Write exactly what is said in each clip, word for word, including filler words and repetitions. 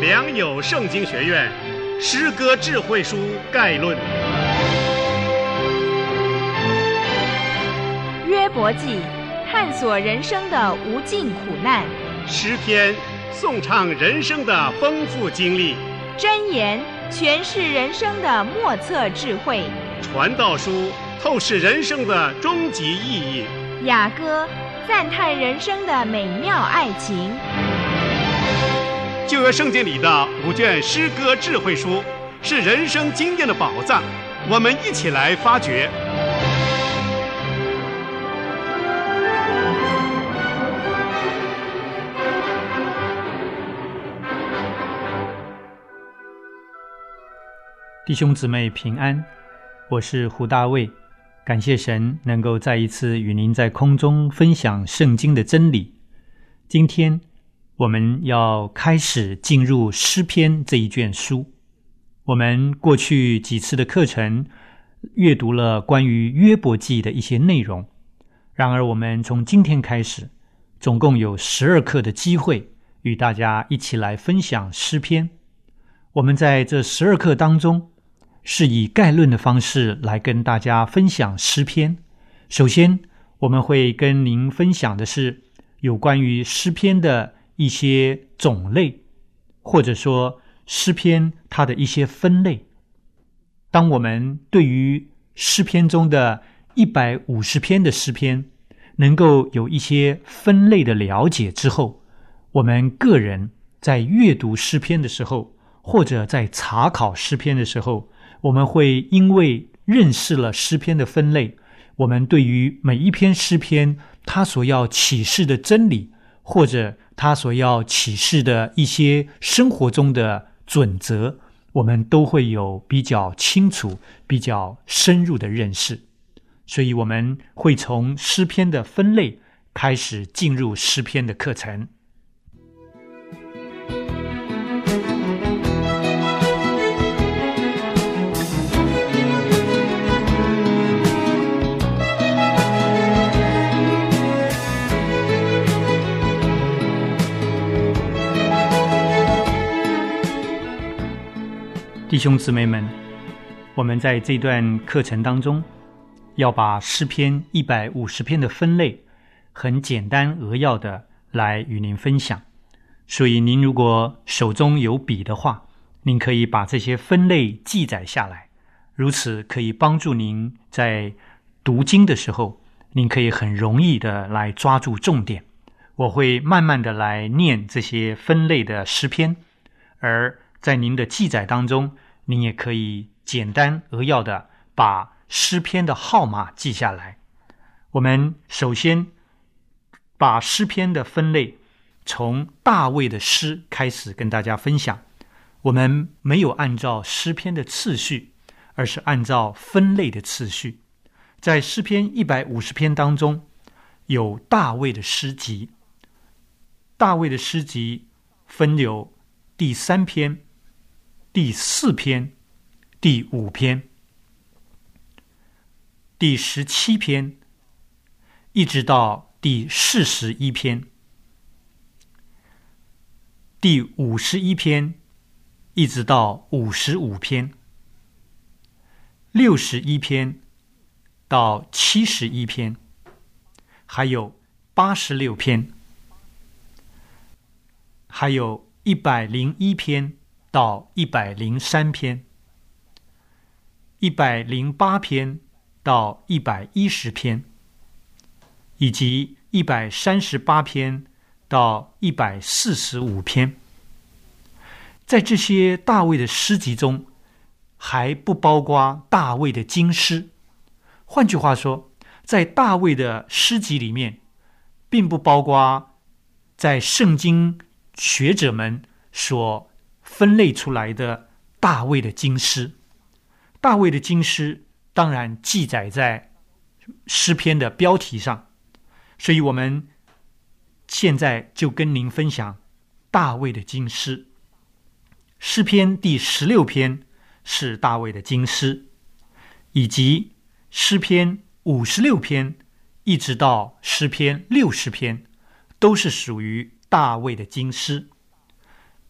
良友圣经学院诗歌智慧书概论。 约伯记，探索人生的无尽苦难； 诗篇，颂唱人生的丰富经历； 箴言，诠释人生的莫测智慧； 传道书，透视人生的终极意义； 雅歌，赞叹人生的美妙爱情。 旧约圣经里的五卷诗歌智慧书是人生经验的宝藏，我们一起来发掘。 弟兄姊妹平安，我是胡大卫，感谢神能够再一次与您在空中分享圣经的真理。今天我们要开始进入诗篇这一卷书。我们过去几次的课程阅读了关于约伯记的一些内容，然而我们从今天开始总共有十二课的机会与大家一起来分享诗篇。我们在这十二课当中是以概论的方式来跟大家分享诗篇。首先我们会跟您分享的是有关于诗篇的一些种类，或者说诗篇它的一些分类。当我们对于诗篇中的一百五十篇的诗篇能够有一些分类的了解之后，我们个人在阅读诗篇的时候，或者在查考诗篇的时候，我们会因为认识了诗篇的分类，我们对于每一篇诗篇它所要启示的真理，或者它所要启示的一些生活中的准则，我们都会有比较清楚比较深入的认识。所以我们会从诗篇的分类开始进入诗篇的课程。弟兄姊妹们，我们在这段课程当中要把诗篇一百五十篇的分类很简单扼要的来与您分享。所以您如果手中有笔的话，您可以把这些分类记载下来，如此可以帮助您在读经的时候，您可以很容易的来抓住重点。我会慢慢的来念这些分类的诗篇，而在您的记载当中，您也可以简单扼要的把诗篇的号码记下来。我们首先把诗篇的分类从大卫的诗开始跟大家分享。我们没有按照诗篇的次序，而是按照分类的次序。在诗篇一百五十篇当中，有大卫的诗集。大卫的诗集分有第三篇、第四篇、第五篇、第十七篇，一直到第四十一篇，第五十一篇，一直到五十五篇，六十一篇到七十一篇，还有八十六篇，还有一百零一篇到一百零三篇，一百零八篇到一百一十篇，以及一百三十八篇到一百四十五篇。在这些大卫的诗集中，还不包括大卫的经诗。换句话说，在大卫的诗集里面，并不包括在圣经学者们所分类出来的大卫的经诗。大卫的经诗当然记载在诗篇的标题上，所以我们现在就跟您分享大卫的经诗。诗篇第十六篇是大卫的经诗，以及诗篇五十六篇一直到诗篇六十篇都是属于大卫的经诗。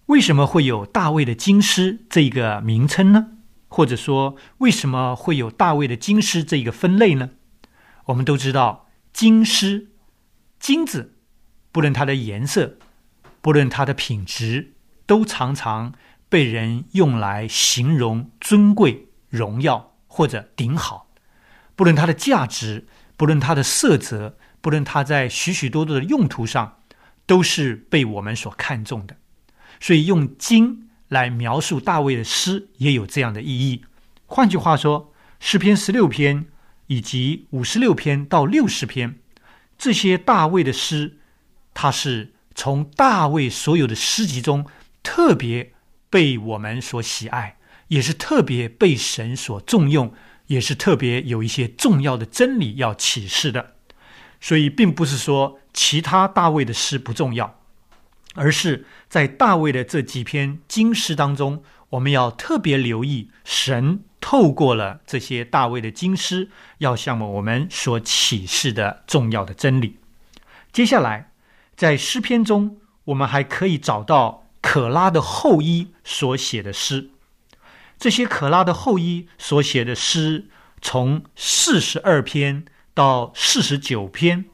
为什么会有大卫的金狮这个名称呢？或者说为什么会有大卫的金狮这个分类呢？我们都知道金狮，金子不论它的颜色，不论它的品质，都常常被人用来形容尊贵、荣耀或者顶好。不论它的价值，不论它的色泽，不论它在许许多多的用途上，都是被我们所看重的。所以用金来描述大卫的诗也有这样的意义。换句话说，诗篇十六篇以及五十六篇到六十篇，这些大卫的诗，它是从大卫所有的诗集中特别被我们所喜爱，也是特别被神所重用，也是特别有一些重要的真理要启示的。所以并不是说其他大卫的诗不重要，而是在大卫的这几篇经诗当中，我们要特别留意神透过了这些大卫的经诗要向我们所启示的重要的真理。接下来在诗篇中，我们还可以找到可拉的后裔所写的诗。这些可拉的后裔所写的诗，从四十二篇到四十九篇，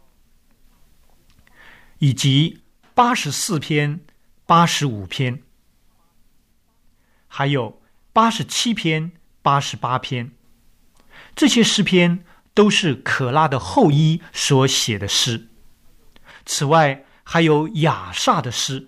以及八十四篇、八十五篇，还有八十七篇、八十八篇，这些诗篇都是可拉的后裔所写的诗。此外，还有亚萨的诗。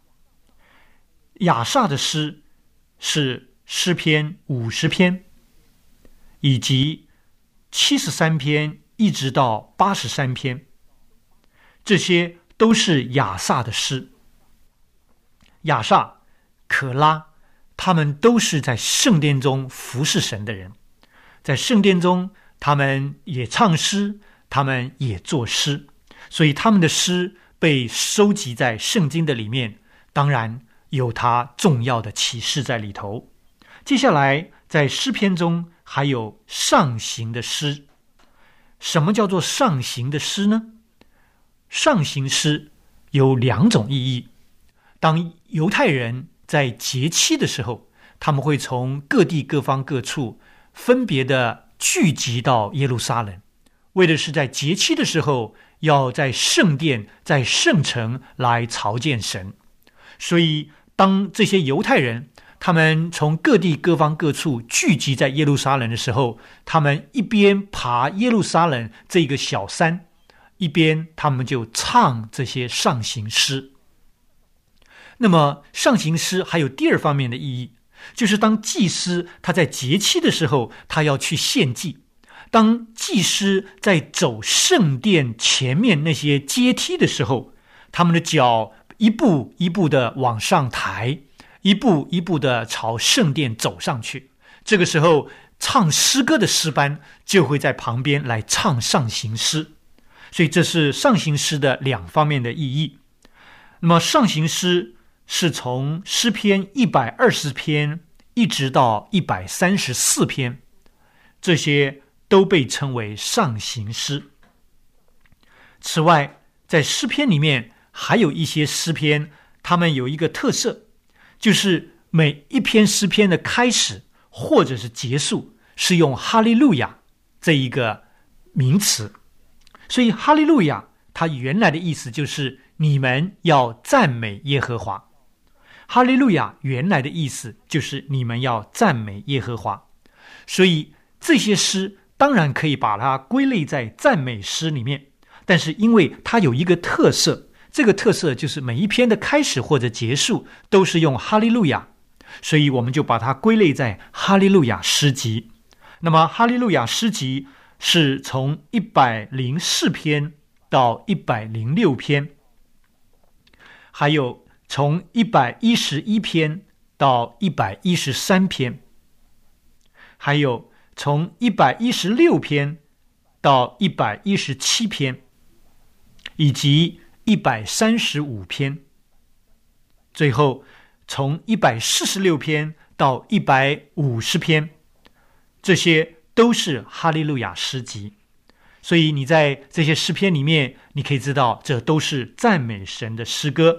亚萨的诗是诗篇五十篇，以及七十三篇一直到八十三篇，这些都是亚萨的诗。亚萨、可拉，他们都是在圣殿中服侍神的人，在圣殿中他们也唱诗，他们也作诗，所以他们的诗被收集在圣经的里面，当然有它重要的启示在里头。接下来在诗篇中还有上行的诗。什么叫做上行的诗呢？上行诗有两种意义。当犹太人在节期的时候，他们会从各地各方各处分别的聚集到耶路撒冷，为的是在节期的时候要在圣殿、在圣城来朝见神。所以当这些犹太人他们从各地各方各处聚集在耶路撒冷的时候，他们一边爬耶路撒冷这个小山，一边他们就唱这些上行诗。那么上行诗还有第二方面的意义，就是当祭司他在节期的时候，他要去献祭，当祭司在走圣殿前面那些阶梯的时候，他们的脚一步一步的往上抬，一步一步的朝圣殿走上去。这个时候唱诗歌的诗班就会在旁边来唱上行诗，所以这是上行诗的两方面的意义。那么上行诗是从诗篇一百二十篇一直到一百三十四篇，这些都被称为上行诗。此外，在诗篇里面还有一些诗篇，它们有一个特色，就是每一篇诗篇的开始或者是结束是用哈利路亚这一个名词。所以哈利路亚它原来的意思就是你们要赞美耶和华。哈利路亚原来的意思就是你们要赞美耶和华。所以这些诗当然可以把它归类在赞美诗里面，但是因为它有一个特色，这个特色就是每一篇的开始或者结束都是用哈利路亚，所以我们就把它归类在哈利路亚诗集。那么哈利路亚诗集是从一百零四篇到一百零六篇，还有从一百一十一篇到一百一十三篇，还有从一百一十六篇到一百一十七篇，以及一百三十五篇，最后从一百四十六篇到一百五十篇，这些都是哈利路亚诗集。所以你在这些诗篇里面，你可以知道这都是赞美神的诗歌，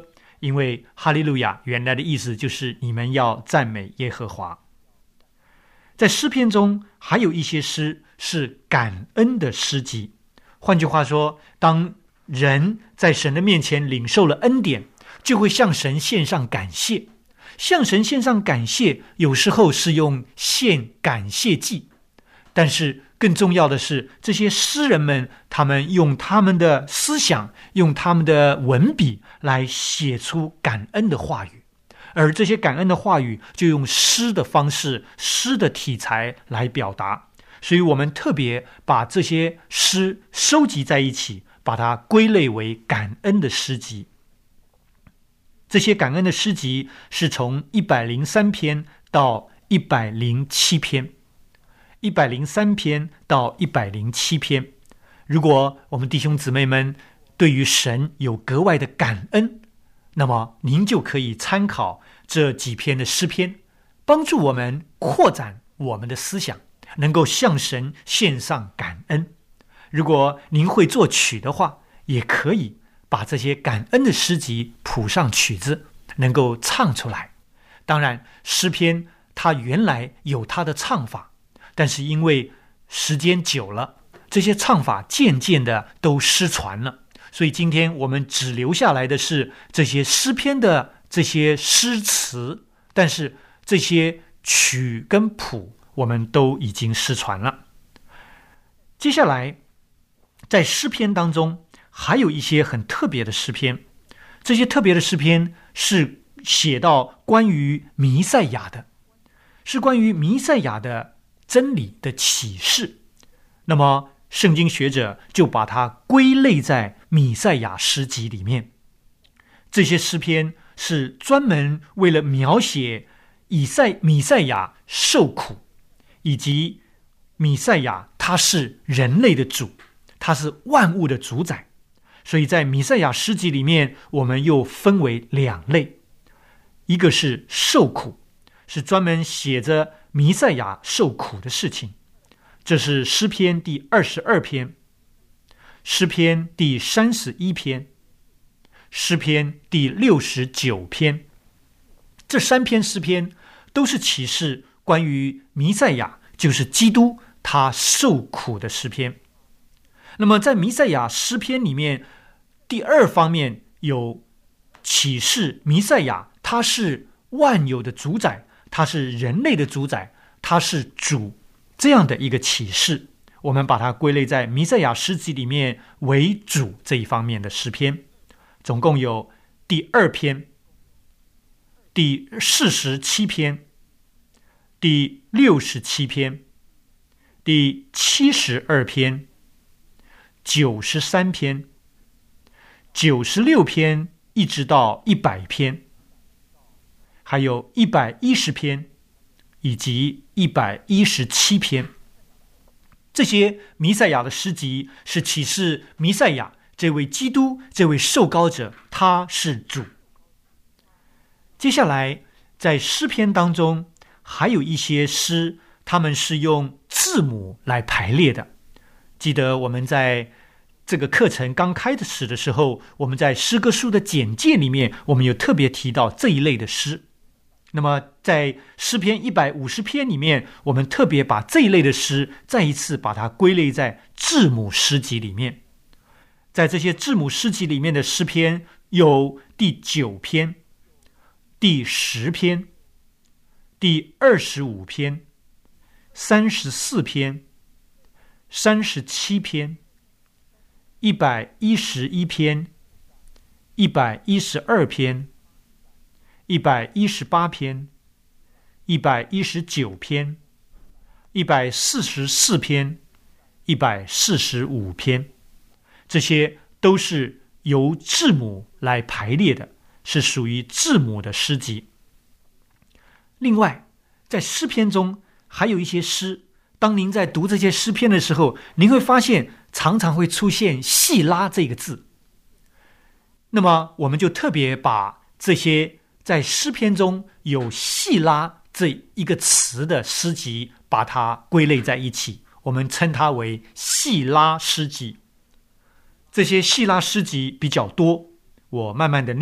因为哈利路亚原来的意思就是你们要赞美耶和华。在诗篇中还有一些诗是感恩的诗集，换句话说，当人在神的面前领受了恩典，就会向神献上感谢。向神献上感谢，有时候是用献感谢祭，但是更重要的是，这些诗人们他们用他们的思想，用他们的文笔来写出感恩的话语，而这些感恩的话语就用诗的方式，诗的题材来表达。所以我们特别把这些诗收集在一起，把它归类为感恩的诗集。这些感恩的诗集是从一百零三篇到一百零七篇，一百零三篇到一百零七篇。如果我们弟兄姊妹们对于神有格外的感恩，那么您就可以参考这几篇的诗篇，帮助我们扩展我们的思想，能够向神献上感恩。如果您会作曲的话，也可以把这些感恩的诗集谱上曲子，能够唱出来。当然，诗篇它原来有它的唱法，但是因为时间久了，这些唱法渐渐的都失传了，所以今天我们只留下来的是这些诗篇的这些诗词，但是这些曲跟谱我们都已经失传了。接下来在诗篇当中还有一些很特别的诗篇，这些特别的诗篇是写到关于弥赛亚的，是关于弥赛亚的真理的启示。那么圣经学者就把它归类在弥赛亚诗集里面。这些诗篇是专门为了描写以赛弥赛亚受苦，以及弥赛亚他是人类的主，他是万物的主宰。所以在弥赛亚诗集里面，我们又分为两类，一个是受苦，是专门写着弥赛亚受苦的事情，这是诗篇第二十二篇，诗篇第三十一篇，诗篇第六十九篇。这三篇诗篇都是启示关于弥赛亚，就是基督他受苦的诗篇。那么在弥赛亚诗篇里面，第二方面有启示弥赛亚他是万有的主宰，他是人类的主宰，他是主，这样的一个启示，我们把它归类在弥赛亚诗集里面为主这一方面的诗篇。总共有第二篇、第四十七篇、第六十七篇、第七十二篇、九十三篇、九十六篇一直到一百篇，还有一百一十篇以及一百一十七篇。这些弥赛亚的诗集是启示弥赛亚这位基督，这位受膏者，他是主。接下来在诗篇当中还有一些诗，他们是用字母来排列的。记得我们在这个课程刚开始的时候，我们在诗歌书的简介里面，我们有特别提到这一类的诗。那么在诗篇一百五十篇里面，我们特别把这一类的诗再一次把它归类在字母诗集里面。在这些字母诗集里面的诗篇有第九篇、第十篇、第二十五篇、三十四篇、三十七篇、一百一十一篇、一百一十二篇、一百一十八篇、一百一十九篇、一百四十四篇、一百四十五篇。这些都是由字母来排列的，是属于字母的诗集。另外，在诗篇中还有一些诗，当您在读这些诗篇的时候，您会发现常常会出现细拉这个字。那么我们就特别把这些在诗篇中有细拉这一个词的诗集把它归类在一起，我们称它为细拉诗集。这些细拉诗集比较多，我慢慢的念，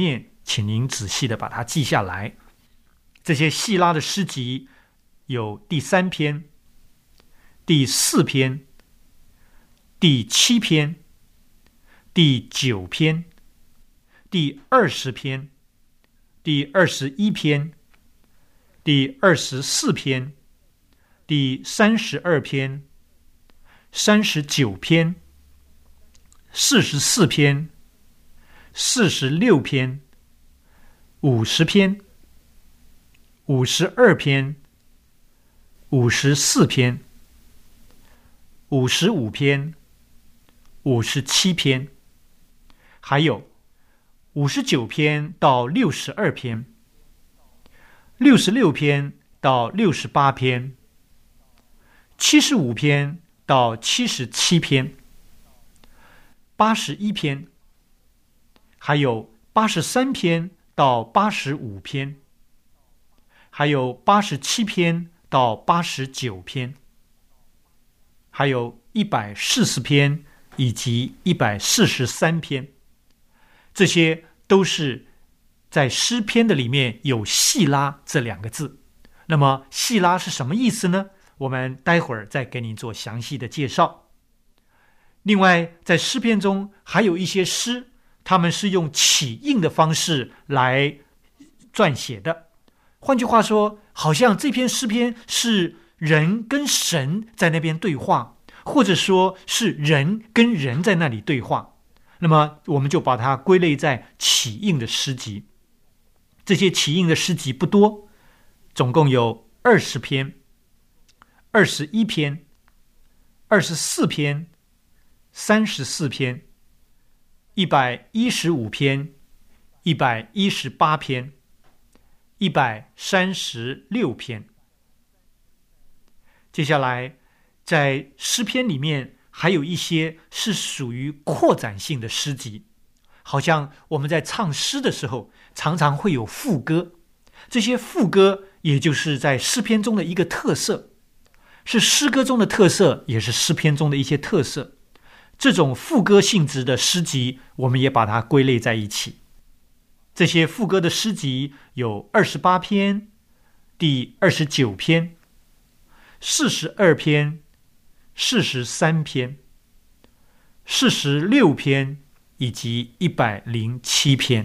请您仔细的把它记下来。这些细拉的诗集有第三篇、第四篇、第七篇、第九篇、第二十篇、第二十一篇、第二十四篇、第三十二篇、三十九篇、四十四篇、四十六篇、五十篇、五十二篇、五十四篇、五十五篇、五十七篇，还有五十九篇到六十二篇，六十六篇到六十八篇，七十五篇到七十七篇，八十一篇，还有八十三篇到八十五篇，还有八十七篇到八十九篇，还有一百四十篇以及一百四十三篇。这些都是在诗篇的里面有细拉这两个字。那么细拉是什么意思呢？我们待会儿再给你做详细的介绍。另外，在诗篇中还有一些诗，他们是用起印的方式来撰写的。换句话说，好像这篇诗篇是人跟神在那边对话，或者说是人跟人在那里对话。那么我们就把它归类在起印的诗集。这些起印的诗集不多，总共有二十篇、二十一篇、二十四篇、三十四篇、一百一十五篇、一百一十八篇、一百三十六篇。接下来，在诗篇里面还有一些是属于扩展性的诗集，好像我们在唱诗的时候常常会有副歌，这些副歌也就是在诗篇中的一个特色，是诗歌中的特色，也是诗篇中的一些特色。这种副歌性质的诗集我们也把它归类在一起。这些副歌的诗集有二十八篇、第二十九篇、四十二篇、四十三篇、四十六篇以及一百零七篇。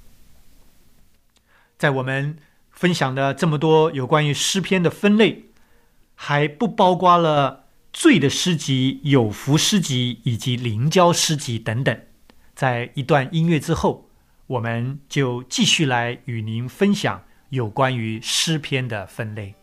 在我们分享的这么多有关于诗篇的分类，还不包括了罪的诗集、有福诗集以及灵交诗集等等。在一段音乐之后，我们就继续来与您分享有关于诗篇的分类。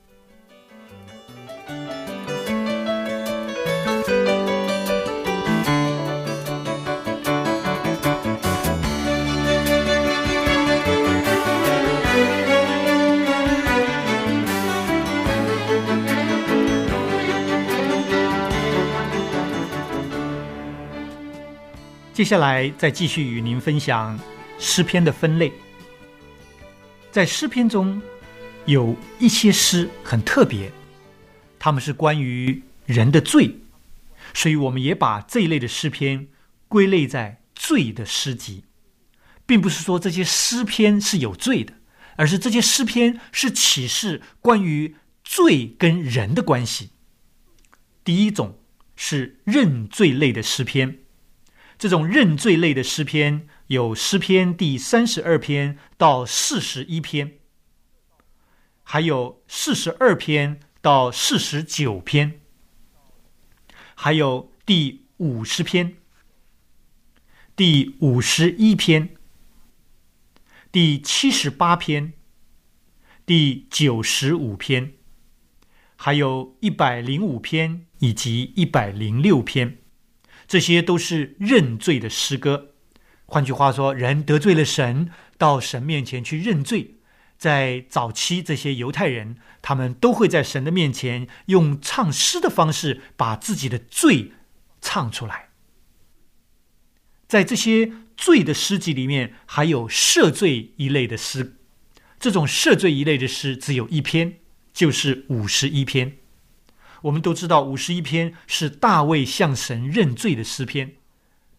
接下来再继续与您分享诗篇的分类。在诗篇中有一些诗很特别，它们是关于人的罪，所以我们也把这一类的诗篇归类在罪的诗集，并不是说这些诗篇是有罪的，而是这些诗篇是启示关于罪跟人的关系。第一种是认罪类的诗篇，这种认罪类的诗篇有诗篇第三十二篇到四十一篇，还有四十二篇到四十九篇，还有第五十篇、第五十一篇、第七十八篇、第九十五篇，还有一百零五篇以及一百零六篇。这些都是认罪的诗歌。换句话说，人得罪了神，到神面前去认罪。在早期，这些犹太人他们都会在神的面前用唱诗的方式把自己的罪唱出来。在这些罪的诗集里面，还有赦罪一类的诗。这种赦罪一类的诗只有一篇，就是五十一篇。我们都知道五十一篇是大卫向神认罪的诗篇。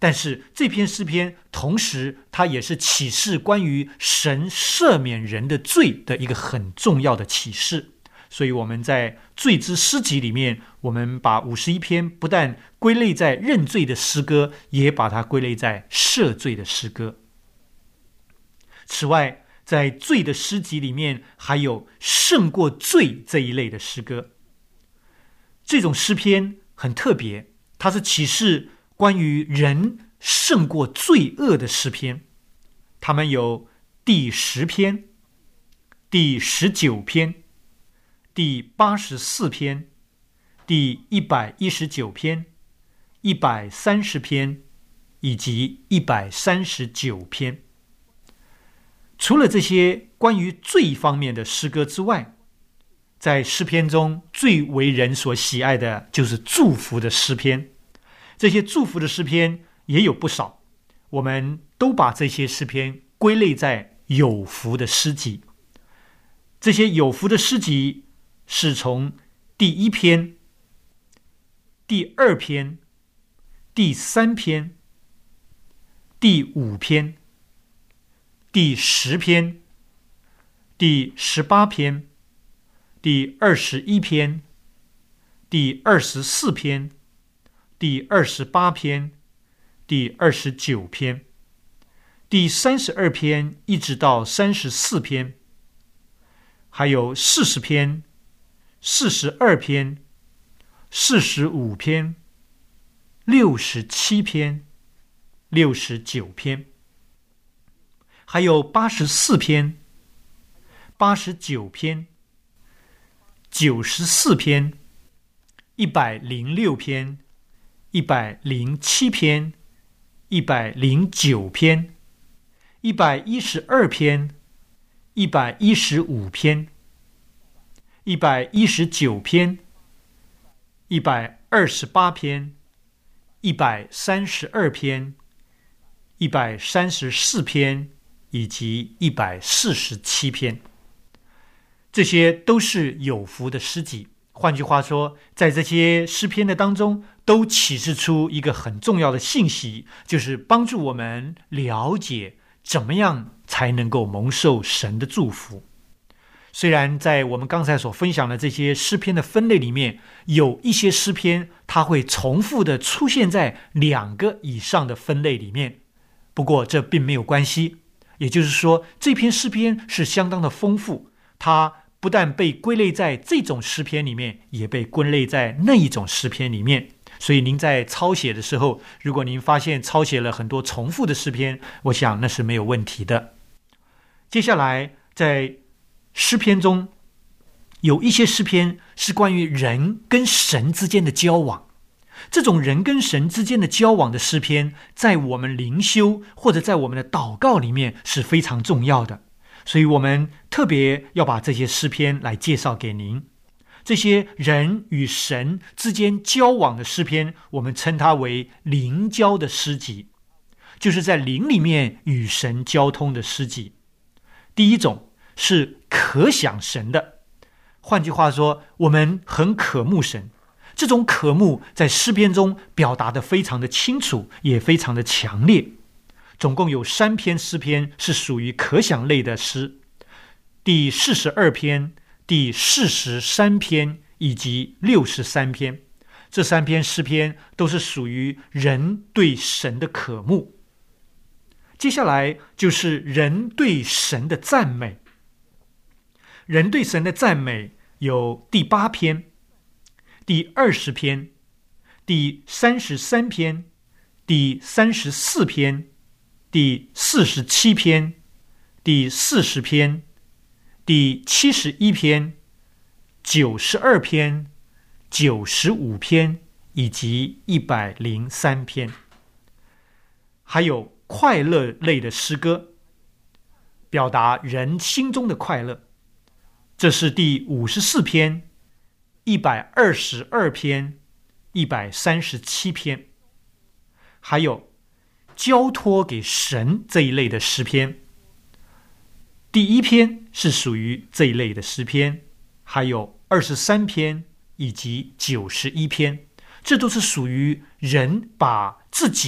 但是这篇诗篇同时它也是启示关于神赦免人的罪的一个很重要的启示。所以我们在罪之诗集里面，我们把五十一篇不但归类在认罪的诗歌，也把它归类在赦罪的诗歌。此外，在罪的诗集里面还有胜过罪这一类的诗歌。这种诗篇很特别，它是启示关于人胜过罪恶的诗篇。它们有第十篇、第十九篇、第八十四篇、第一百一十九篇、一百三十篇以及一百三十九篇。除了这些关于罪方面的诗歌之外，在诗篇中最为人所喜爱的就是祝福的诗篇。这些祝福的诗篇也有不少，我们都把这些诗篇归类在有福的诗集。这些有福的诗集是从第一篇、第二篇、第三篇、第五篇、第十篇、第十八篇、第二十一篇、第二十四篇、第二十八篇、第二十九篇、第三十二篇一直到三十四篇，还有四十篇、四十二篇、四十五篇、六十七篇、六十九篇，还有八十四篇、八十九篇、九十四篇、一百零六篇、一百零七篇、一百零九篇、一百一十二篇、一百一十五篇、一百一十九篇、一百二十八篇、一百三十二篇、一百三十四篇以及一百四十七篇。这些都是有福的诗集。换句话说，在这些诗篇的当中，都启示出一个很重要的信息，就是帮助我们了解怎么样才能够蒙受神的祝福。虽然在我们刚才所分享的这些诗篇的分类里面，有一些诗篇它会重复的出现在两个以上的分类里面，不过这并没有关系。也就是说，这篇诗篇是相当的丰富，它不但被归类在这种诗篇里面，也被归类在那一种诗篇里面。所以您在抄写的时候，如果您发现抄写了很多重复的诗篇，我想那是没有问题的。接下来在诗篇中有一些诗篇是关于人跟神之间的交往，这种人跟神之间的交往的诗篇，在我们灵修或者在我们的祷告里面是非常重要的，所以我们特别要把这些诗篇来介绍给您。这些人与神之间交往的诗篇，我们称它为灵交的诗集，就是在灵里面与神交通的诗集。第一种是可想神的，换句话说，我们很渴慕神，这种渴慕在诗篇中表达得非常的清楚，也非常的强烈。总共有三篇诗篇是属于可想类的诗，第四十二篇、第四十三篇以及六十三篇，这三篇诗篇都是属于人对神的渴慕。接下来就是人对神的赞美。人对神的赞美有第八篇、第二十篇、第三十三篇、第三十四篇、第四十七篇、第四十篇、第七十一篇、九十二篇、九十五篇以及一百零三篇。还有快乐类的诗歌，表达人心中的快乐，这是第五十四篇、一百二十二篇、一百三十七篇。还有交托给神这一类的诗篇，第一篇是属于这一类的诗篇，还有二十三篇以及九十一篇，这都是属于人把自己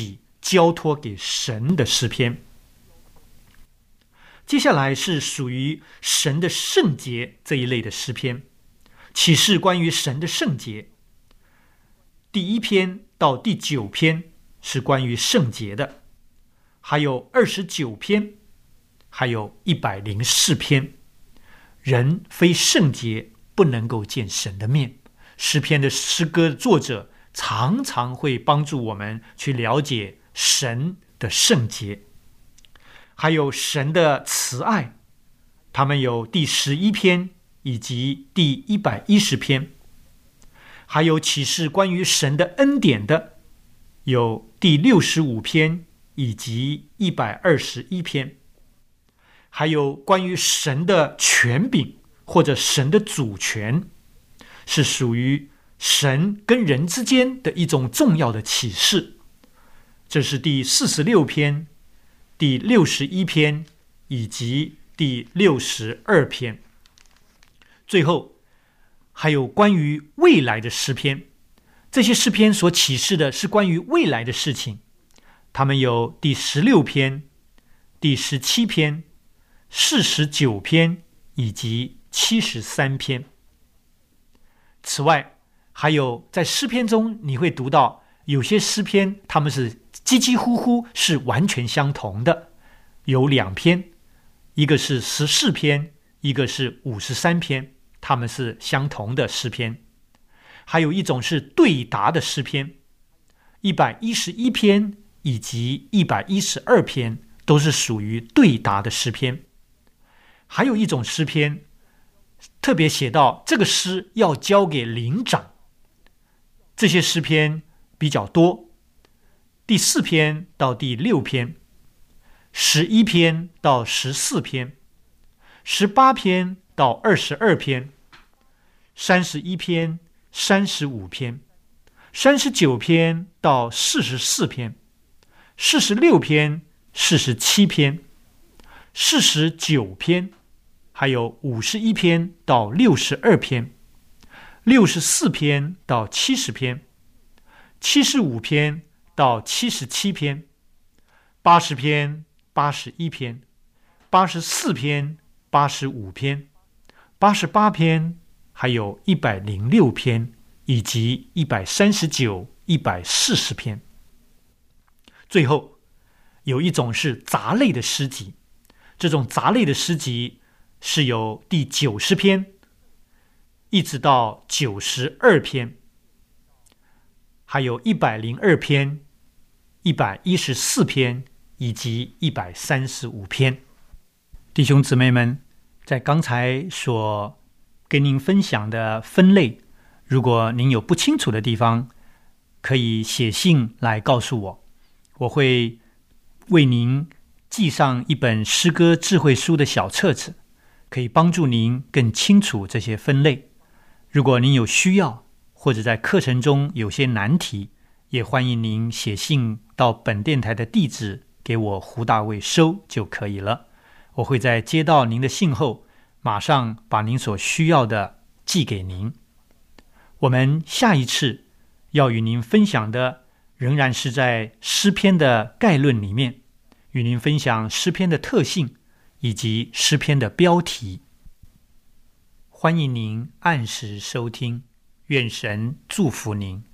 交托给神的诗篇。接下来是属于神的圣洁这一类的诗篇，启示关于神的圣洁。第一篇到第九篇是关于圣洁的，还有二十九篇，还有一百零四篇。人非圣洁不能够见神的面。诗篇的诗歌作者常常会帮助我们去了解神的圣洁，还有神的慈爱。他们有第十一篇以及第一百一十篇，还有启示关于神的恩典的，有第六十五篇以及一百二十一篇，还有关于神的权柄或者神的主权，是属于神跟人之间的一种重要的启示。这是第四十六篇、第六十一篇以及第六十二篇。最后还有关于未来的诗篇，这些诗篇所启示的是关于未来的事情。他们有第十六篇、第十七篇、四十九篇以及七十三篇。此外，还有在诗篇中你会读到有些诗篇他们是几几乎乎是完全相同的，有两篇，一个是十四篇，一个是五十三篇，他们是相同的诗篇。还有一种是对答的诗篇，一百一十一篇以及一百一十二篇都是属于对答的诗篇。还有一种诗篇特别写到这个诗要交给灵长，这些诗篇比较多，第四篇到第六篇，十一篇到十四篇，十八篇到二十二篇，三十一篇、三十五篇，三十九篇到四十四篇，四十六篇、四十七篇，四十九篇，还有五十一篇到六十二篇，六十四篇到七十篇，七十五篇到七十七篇，八十篇、八十一篇，八十四篇、八十五篇，八十八篇，还有一百零六篇，以及一百三十九、一百四十篇。最后有一种是杂类的诗集，这种杂类的诗集是有第九十篇一直到九十二篇，还有一百零二篇、一百一十四篇以及一百三十五篇。弟兄姊妹们，在刚才所跟您分享的分类，如果您有不清楚的地方，可以写信来告诉我，我会为您寄上一本诗歌智慧书的小册子，可以帮助您更清楚这些分类。如果您有需要，或者在课程中有些难题，也欢迎您写信到本电台的地址给我胡大卫收就可以了。我会在接到您的信后，马上把您所需要的寄给您。我们下一次要与您分享的仍然是在诗篇的概论里面，与您分享诗篇的特性以及诗篇的标题。欢迎您按时收听，愿神祝福您。